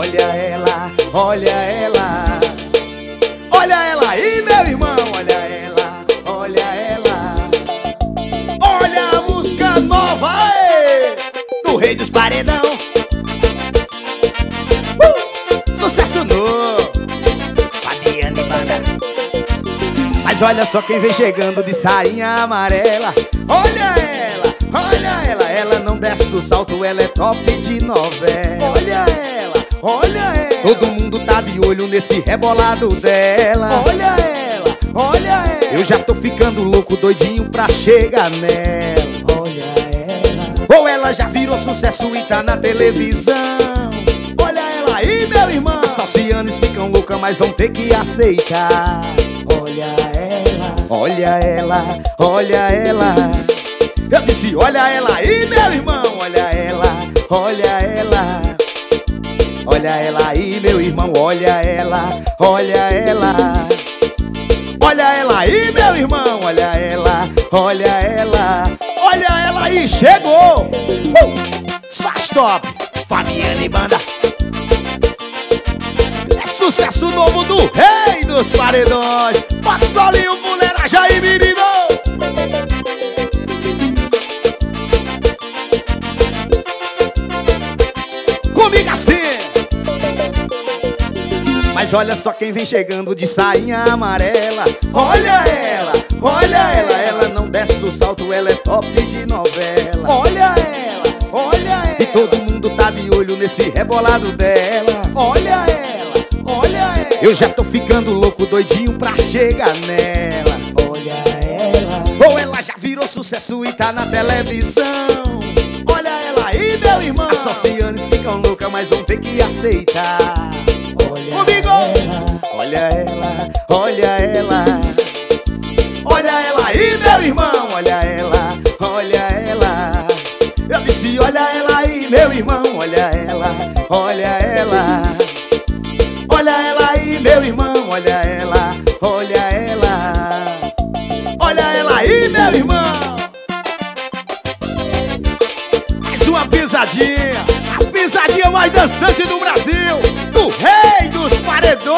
olha ela, olha ela. Olha ela aí, meu irmão, olha ela, olha ela. Olha a música nova, aê, do Rei dos Paredão. Sucesso novo, Fabiano e Banda. Mas olha só quem vem chegando de sainha amarela. Olha ela, olha ela. Ela não desce do salto, ela é top de novela. Olha ela, olha ela. Todo mundo tá de olho nesse rebolado dela. Olha ela, olha ela. Eu já tô ficando louco, doidinho pra chegar nela. Olha ela. Ou ela já virou sucesso e tá na televisão. Olha ela aí, meu irmão. As falcianes ficam loucas, mas vão ter que aceitar. Olha ela, olha ela, olha ela. Eu disse olha ela aí, meu irmão. Olha ela, olha ela. Olha ela aí, meu irmão. Olha ela, olha ela. Olha ela aí, meu irmão. Olha ela, olha ela. Olha ela aí, chegou. Só stop, Fabiano e Banda. É sucesso novo do Rei dos Paredões. Bota solinho, mulheragem aí, menino. Comigo assim. Mas olha só quem vem chegando de sainha amarela. Olha ela, olha ela. Ela não desce do salto, ela é top de novela. Olha ela, olha ela. E todo mundo tá de olho nesse rebolado dela. Olha ela, olha ela. Eu já tô ficando louco, doidinho pra chegar nela. Olha ela. Ou ela já virou sucesso e tá na televisão. Olha ela aí, meu irmão. As falcianes ficam loucas, mas vão ter que aceitar. Olha comigo! Ela. Olha ela, olha ela. Olha ela aí, meu irmão. Olha ela, olha ela. Eu disse olha ela aí, meu irmão. Olha ela, olha ela. Olha ela aí, meu irmão. Olha ela, olha ela. Olha ela aí, meu irmão. Mais uma pisadinha. A pisadinha mais dançante do Brasil, do Rei dos Paredões.